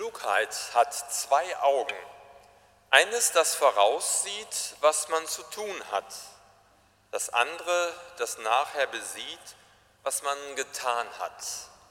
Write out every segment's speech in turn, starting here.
Klugheit hat zwei Augen. Eines, das voraussieht, was man zu tun hat. Das andere, das nachher besieht, was man getan hat.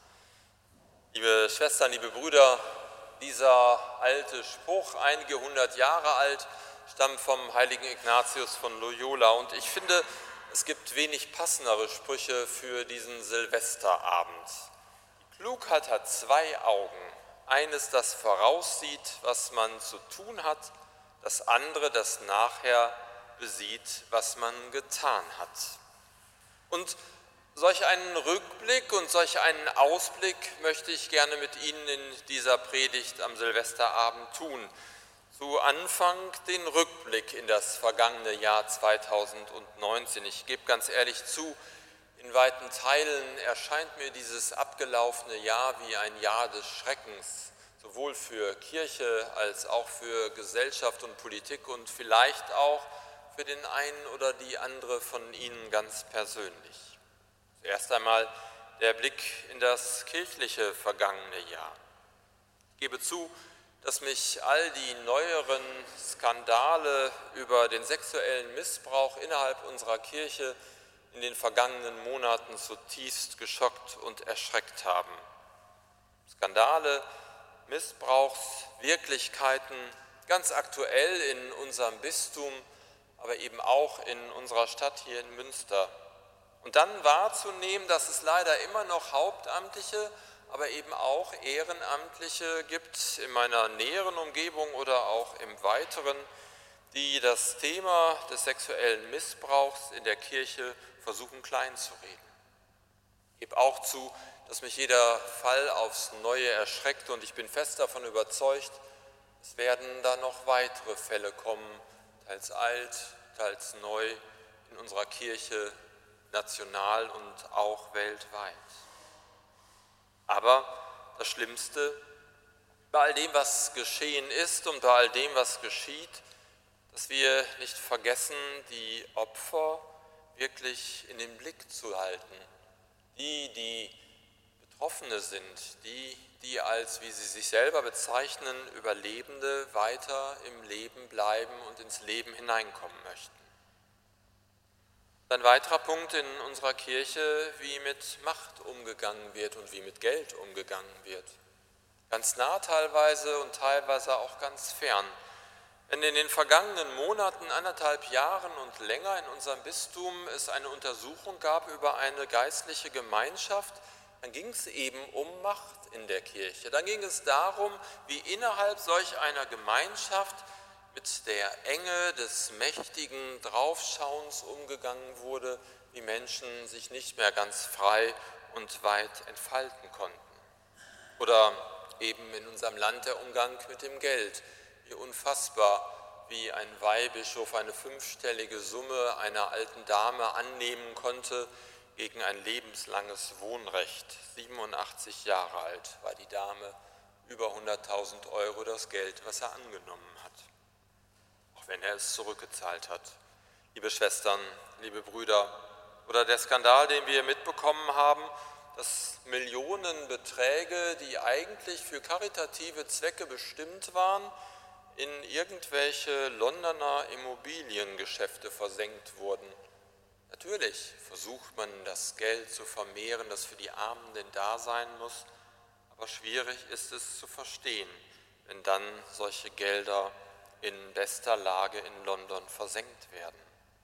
Liebe Schwestern, liebe Brüder, dieser alte Spruch, einige hundert Jahre alt, stammt vom heiligen Ignatius von Loyola. Und ich finde, es gibt wenig passendere Sprüche für diesen Silvesterabend. Die Klugheit hat zwei Augen. Eines, das voraussieht, was man zu tun hat. Das andere, das nachher besieht, was man getan hat. Und solch einen Rückblick und solch einen Ausblick möchte ich gerne mit Ihnen in dieser Predigt am Silvesterabend tun. Zu Anfang den Rückblick in das vergangene Jahr 2019. Ich gebe ganz ehrlich zu, in weiten Teilen erscheint mir dieses abgelaufene Jahr wie ein Jahr des Schreckens, sowohl für Kirche als auch für Gesellschaft und Politik und vielleicht auch für den einen oder die andere von Ihnen ganz persönlich. Zuerst einmal der Blick in das kirchliche vergangene Jahr. Ich gebe zu, dass mich all die neueren Skandale über den sexuellen Missbrauch innerhalb unserer Kirche in den vergangenen Monaten zutiefst geschockt und erschreckt haben. Skandale, Missbrauchswirklichkeiten, ganz aktuell in unserem Bistum, aber eben auch in unserer Stadt hier in Münster. Und dann wahrzunehmen, dass es leider immer noch Hauptamtliche, aber eben auch Ehrenamtliche gibt in meiner näheren Umgebung oder auch im Weiteren, die das Thema des sexuellen Missbrauchs in der Kirche versuchen kleinzureden. Ich gebe auch zu, dass mich jeder Fall aufs Neue erschreckt und ich bin fest davon überzeugt, es werden da noch weitere Fälle kommen, teils alt, teils neu in unserer Kirche, national und auch weltweit. Aber das Schlimmste, bei all dem, was geschehen ist und bei all dem, was geschieht, dass wir nicht vergessen, die Opfer wirklich in den Blick zu halten. Die Betroffene sind, die als, wie sie sich selber bezeichnen, Überlebende weiter im Leben bleiben und ins Leben hineinkommen möchten. Ein weiterer Punkt in unserer Kirche, wie mit Macht umgegangen wird und wie mit Geld umgegangen wird. Ganz nah teilweise und teilweise auch ganz fern. Wenn in den vergangenen Monaten, 1,5 Jahren und länger in unserem Bistum es eine Untersuchung gab über eine geistliche Gemeinschaft, dann ging es eben um Macht in der Kirche. Dann ging es darum, wie innerhalb solch einer Gemeinschaft mit der Enge des mächtigen Draufschauens umgegangen wurde, wie Menschen sich nicht mehr ganz frei und weit entfalten konnten. Oder eben in unserem Land der Umgang mit dem Geld, wie unfassbar, wie ein Weihbischof eine 5-stellige Summe einer alten Dame annehmen konnte gegen ein lebenslanges Wohnrecht. 87 Jahre alt war die Dame, über 100.000 € das Geld, was er angenommen hat, auch wenn er es zurückgezahlt hat. Liebe Schwestern, liebe Brüder, oder der Skandal, den wir mitbekommen haben, dass Millionenbeträge, die eigentlich für karitative Zwecke bestimmt waren, in irgendwelche Londoner Immobiliengeschäfte versenkt wurden. Natürlich versucht man, das Geld zu vermehren, das für die Armen denn da sein muss, aber schwierig ist es zu verstehen, wenn dann solche Gelder in bester Lage in London versenkt werden.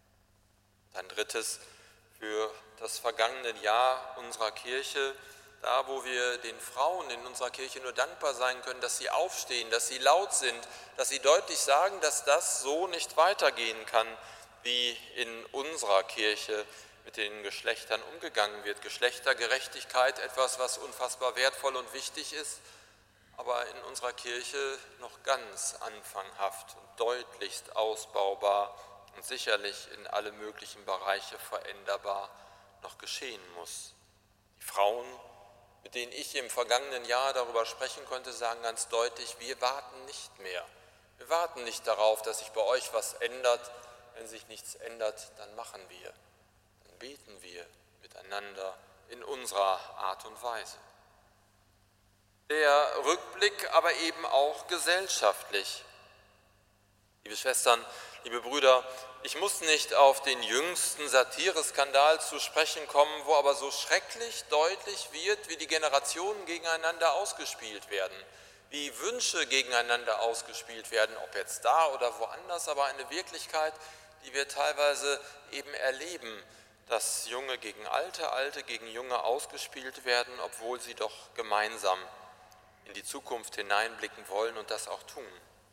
Und ein drittes, für das vergangene Jahr unserer Kirche, da wo wir den Frauen in unserer Kirche nur dankbar sein können, dass sie aufstehen, dass sie laut sind, dass sie deutlich sagen, dass das so nicht weitergehen kann, wie in unserer Kirche mit den Geschlechtern umgegangen wird. Geschlechtergerechtigkeit, etwas, was unfassbar wertvoll und wichtig ist, aber in unserer Kirche noch ganz anfanghaft und deutlichst ausbaubar und sicherlich in alle möglichen Bereiche veränderbar noch geschehen muss. Die Frauen, mit denen ich im vergangenen Jahr darüber sprechen konnte, sagen ganz deutlich, wir warten nicht mehr. Wir warten nicht darauf, dass sich bei euch was ändert. Wenn sich nichts ändert, dann machen wir. Dann beten wir miteinander in unserer Art und Weise. Der Rückblick aber eben auch gesellschaftlich. Liebe Schwestern, liebe Brüder, ich muss nicht auf den jüngsten Satireskandal zu sprechen kommen, wo aber so schrecklich deutlich wird, wie die Generationen gegeneinander ausgespielt werden, wie Wünsche gegeneinander ausgespielt werden, ob jetzt da oder woanders, aber eine Wirklichkeit, die wir teilweise eben erleben, dass Junge gegen Alte, Alte gegen Junge ausgespielt werden, obwohl sie doch gemeinsam in die Zukunft hineinblicken wollen und das auch tun.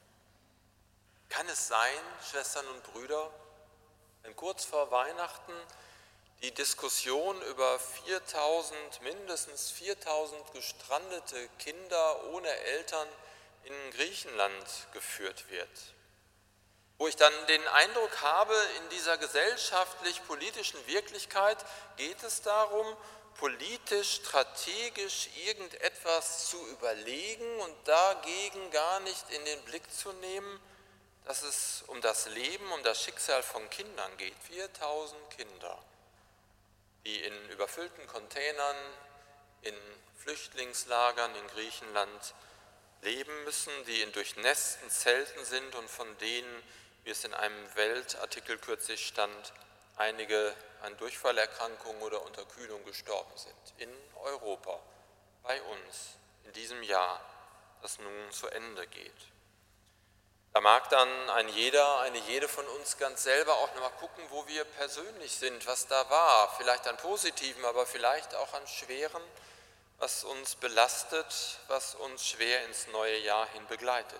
Kann es sein, Schwestern und Brüder, wenn kurz vor Weihnachten die Diskussion über mindestens 4000 gestrandete Kinder ohne Eltern in Griechenland geführt wird, wo ich dann den Eindruck habe, in dieser gesellschaftlich-politischen Wirklichkeit geht es darum, politisch, strategisch irgendetwas zu überlegen und dagegen gar nicht in den Blick zu nehmen, dass es um das Leben, um das Schicksal von Kindern geht. 4000 Kinder, die in überfüllten Containern, in Flüchtlingslagern in Griechenland leben müssen, die in durchnässten Zelten sind und von denen, wie es in einem Weltartikel kürzlich stand, einige an Durchfallerkrankungen oder Unterkühlung gestorben sind. In Europa, bei uns, in diesem Jahr, das nun zu Ende geht. Da mag dann ein jeder, eine jede von uns ganz selber auch nochmal gucken, wo wir persönlich sind, was da war, vielleicht an Positiven, aber vielleicht auch an Schweren, was uns belastet, was uns schwer ins neue Jahr hin begleitet.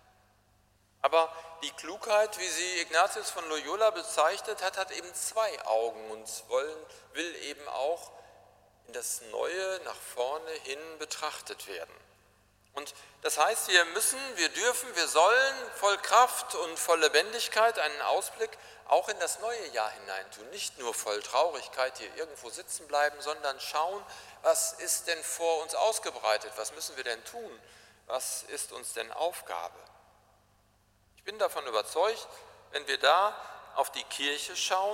Aber die Klugheit, wie sie Ignatius von Loyola bezeichnet hat, hat eben zwei Augen und will eben auch in das Neue nach vorne hin betrachtet werden. Und das heißt, wir dürfen, wir sollen voll Kraft und voll Lebendigkeit einen Ausblick auch in das neue Jahr hineintun. Nicht nur voll Traurigkeit hier irgendwo sitzen bleiben, sondern schauen, was ist denn vor uns ausgebreitet, was müssen wir denn tun, was ist uns denn Aufgabe. Ich bin davon überzeugt, wenn wir da auf die Kirche schauen,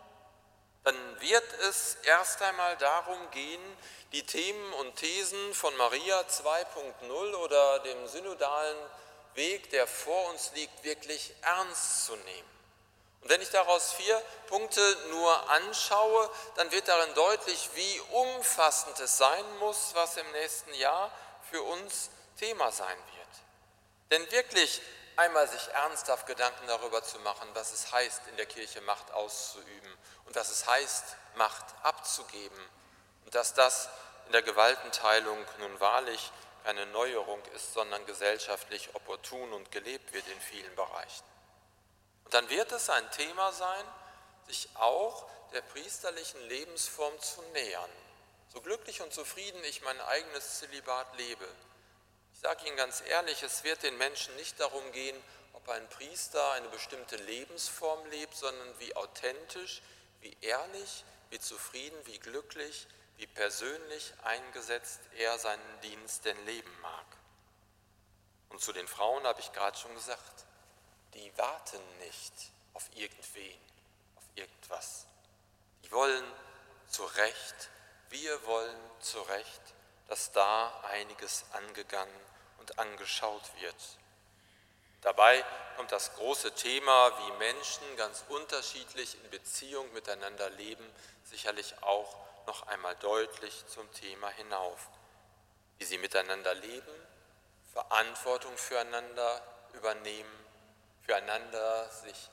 dann wird es erst einmal darum gehen, die Themen und Thesen von Maria 2.0 oder dem synodalen Weg, der vor uns liegt, wirklich ernst zu nehmen. Und wenn ich daraus 4 Punkte nur anschaue, dann wird darin deutlich, wie umfassend es sein muss, was im nächsten Jahr für uns Thema sein wird. Denn wirklich einmal sich ernsthaft Gedanken darüber zu machen, was es heißt, in der Kirche Macht auszuüben und was es heißt, Macht abzugeben und dass das in der Gewaltenteilung nun wahrlich keine Neuerung ist, sondern gesellschaftlich opportun und gelebt wird in vielen Bereichen. Und dann wird es ein Thema sein, sich auch der priesterlichen Lebensform zu nähern. So glücklich und zufrieden ich mein eigenes Zölibat lebe. Ich sage Ihnen ganz ehrlich, es wird den Menschen nicht darum gehen, ob ein Priester eine bestimmte Lebensform lebt, sondern wie authentisch, wie ehrlich, wie zufrieden, wie glücklich, wie persönlich eingesetzt er seinen Dienst denn leben mag. Und zu den Frauen habe ich gerade schon gesagt, die warten nicht auf irgendwen, auf irgendwas. Die wollen zu Recht, wir wollen zu Recht, dass da einiges angegangen und angeschaut wird. Dabei kommt das große Thema, wie Menschen ganz unterschiedlich in Beziehung miteinander leben, sicherlich auch noch einmal deutlich zum Thema hinauf. Wie sie miteinander leben, Verantwortung füreinander übernehmen, füreinander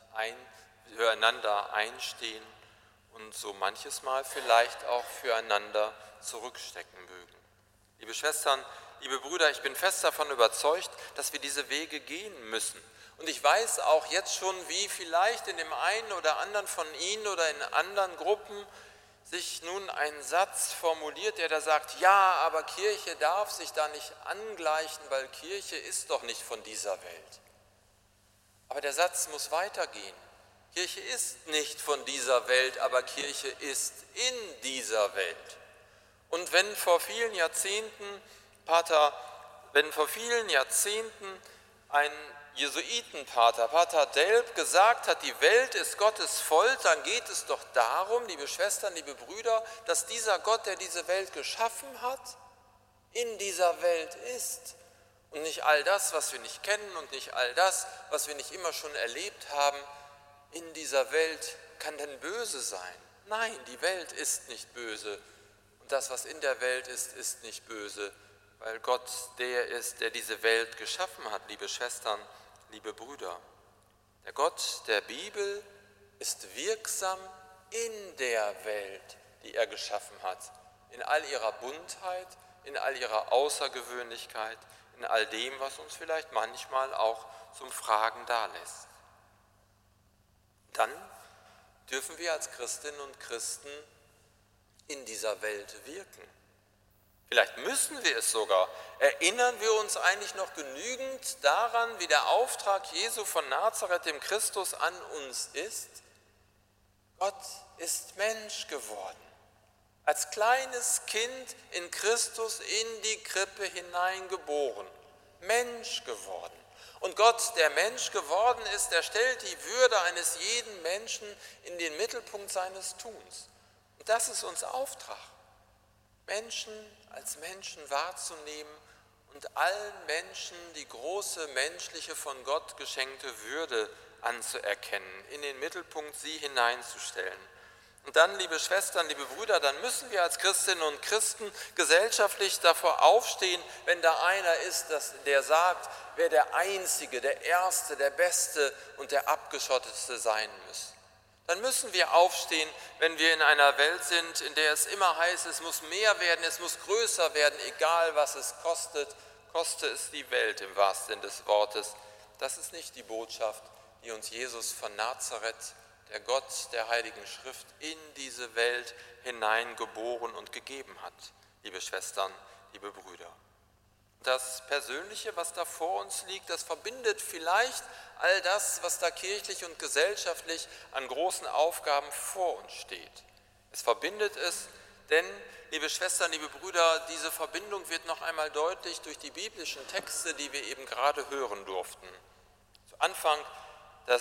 einstehen und so manches Mal vielleicht auch füreinander zurückstecken mögen. Liebe Schwestern, liebe Brüder, ich bin fest davon überzeugt, dass wir diese Wege gehen müssen. Und ich weiß auch jetzt schon, wie vielleicht in dem einen oder anderen von Ihnen oder in anderen Gruppen sich nun ein Satz formuliert, der da sagt, ja, aber Kirche darf sich da nicht angleichen, weil Kirche ist doch nicht von dieser Welt. Aber der Satz muss weitergehen. Kirche ist nicht von dieser Welt, aber Kirche ist in dieser Welt. Und wenn vor vielen Jahrzehnten ein Jesuitenpater, Pater Delp, gesagt hat, die Welt ist Gottes Volk, dann geht es doch darum, liebe Schwestern, liebe Brüder, dass dieser Gott, der diese Welt geschaffen hat, in dieser Welt ist. Und nicht all das, was wir nicht kennen und nicht all das, was wir nicht immer schon erlebt haben, in dieser Welt kann denn böse sein. Nein, die Welt ist nicht böse. Und das, was in der Welt ist nicht böse, weil Gott der ist, der diese Welt geschaffen hat, liebe Schwestern, liebe Brüder. Der Gott der Bibel ist wirksam in der Welt, die er geschaffen hat, in all ihrer Buntheit, in all ihrer Außergewöhnlichkeit, in all dem, was uns vielleicht manchmal auch zum Fragen dalässt. Dann dürfen wir als Christinnen und Christen in dieser Welt wirken. Vielleicht müssen wir es sogar. Erinnern wir uns eigentlich noch genügend daran, wie der Auftrag Jesu von Nazareth, dem Christus, an uns ist? Gott ist Mensch geworden. Als kleines Kind in Christus in die Krippe hineingeboren, Mensch geworden. Und Gott, der Mensch geworden ist, der stellt die Würde eines jeden Menschen in den Mittelpunkt seines Tuns. Und das ist unser Auftrag, Menschen als Menschen wahrzunehmen und allen Menschen die große menschliche, von Gott geschenkte Würde anzuerkennen, in den Mittelpunkt sie hineinzustellen. Und dann, liebe Schwestern, liebe Brüder, dann müssen wir als Christinnen und Christen gesellschaftlich davor aufstehen, wenn da einer ist, der sagt, wer der Einzige, der Erste, der Beste und der Abgeschottetste sein muss. Dann müssen wir aufstehen, wenn wir in einer Welt sind, in der es immer heißt, es muss mehr werden, es muss größer werden, egal was es kostet, koste es die Welt im wahrsten Sinne des Wortes. Das ist nicht die Botschaft, die uns Jesus von Nazareth, der Gott der Heiligen Schrift, in diese Welt hineingeboren und gegeben hat, liebe Schwestern, liebe Brüder. Das Persönliche, was da vor uns liegt, das verbindet vielleicht all das, was da kirchlich und gesellschaftlich an großen Aufgaben vor uns steht. Es verbindet es, denn, liebe Schwestern, liebe Brüder, diese Verbindung wird noch einmal deutlich durch die biblischen Texte, die wir eben gerade hören durften. Zu Anfang der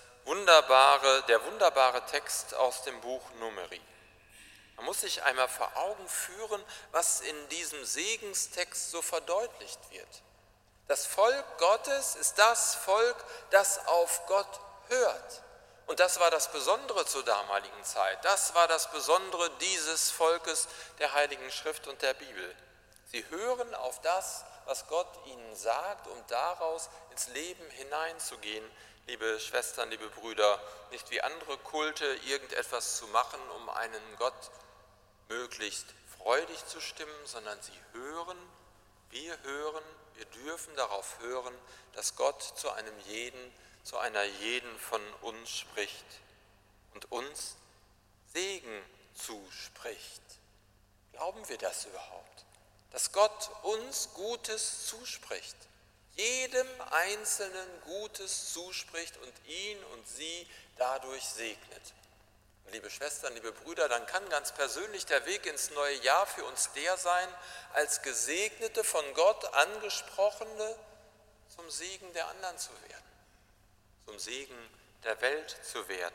wunderbare Text aus dem Buch Numeri. Man muss sich einmal vor Augen führen, was in diesem Segenstext so verdeutlicht wird. Das Volk Gottes ist das Volk, das auf Gott hört. Und das war das Besondere zur damaligen Zeit. Das war das Besondere dieses Volkes der Heiligen Schrift und der Bibel. Sie hören auf das, was Gott ihnen sagt, um daraus ins Leben hineinzugehen. Liebe Schwestern, liebe Brüder, nicht wie andere Kulte irgendetwas zu machen, um einen Gott möglichst freudig zu stimmen, sondern sie hören, wir dürfen darauf hören, dass Gott zu einer jeden von uns spricht und uns Segen zuspricht. Glauben wir das überhaupt? Dass Gott uns Gutes zuspricht, jedem Einzelnen Gutes zuspricht und ihn und sie dadurch segnet. Liebe Schwestern, liebe Brüder, dann kann ganz persönlich der Weg ins neue Jahr für uns der sein, als Gesegnete, von Gott angesprochene, zum Segen der anderen zu werden, zum Segen der Welt zu werden,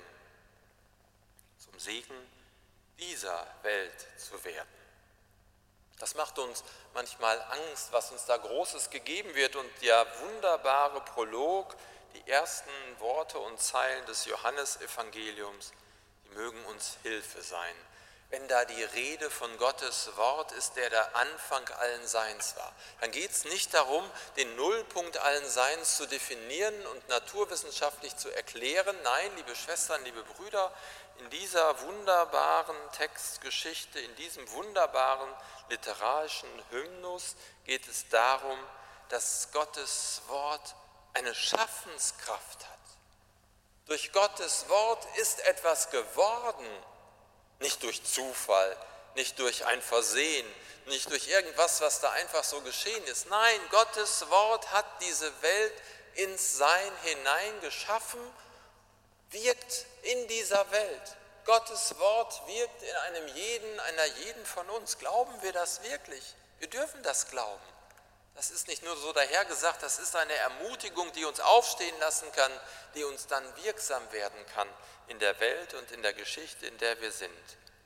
zum Segen dieser Welt zu werden. Das macht uns manchmal Angst, was uns da Großes gegeben wird, und der wunderbare Prolog, die ersten Worte und Zeilen des Johannesevangeliums, die mögen uns Hilfe sein. Wenn da die Rede von Gottes Wort ist, der Anfang allen Seins war, dann geht es nicht darum, den Nullpunkt allen Seins zu definieren und naturwissenschaftlich zu erklären. Nein, liebe Schwestern, liebe Brüder, in dieser wunderbaren Textgeschichte, in diesem wunderbaren literarischen Hymnus geht es darum, dass Gottes Wort eine Schaffenskraft hat. Durch Gottes Wort ist etwas geworden, nicht durch Zufall, nicht durch ein Versehen, nicht durch irgendwas, was da einfach so geschehen ist. Nein, Gottes Wort hat diese Welt ins Sein hineingeschaffen, wirkt in dieser Welt. Gottes Wort wirkt in einer jeden von uns. Glauben wir das wirklich? Wir dürfen das glauben. Das ist nicht nur so dahergesagt, das ist eine Ermutigung, die uns aufstehen lassen kann, die uns dann wirksam werden kann in der Welt und in der Geschichte, in der wir sind.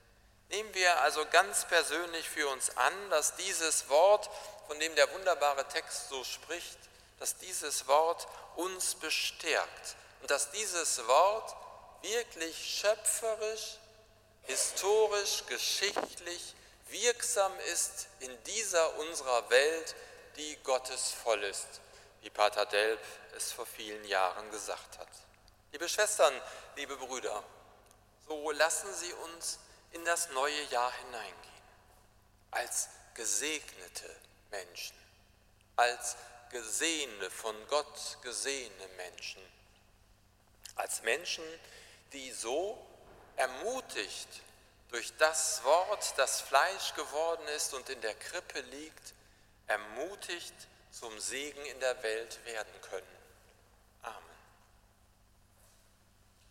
Nehmen wir also ganz persönlich für uns an, dass dieses Wort, von dem der wunderbare Text so spricht, dass dieses Wort uns bestärkt und dass dieses Wort wirklich schöpferisch, historisch, geschichtlich wirksam ist in dieser unserer Welt, die gottesvoll ist, wie Pater Delp es vor vielen Jahren gesagt hat. Liebe Schwestern, liebe Brüder, so lassen Sie uns in das neue Jahr hineingehen, als gesegnete Menschen, als gesehene, von Gott gesehene Menschen, als Menschen, die so ermutigt durch das Wort, das Fleisch geworden ist und in der Krippe liegt, ermutigt zum Segen in der Welt werden können.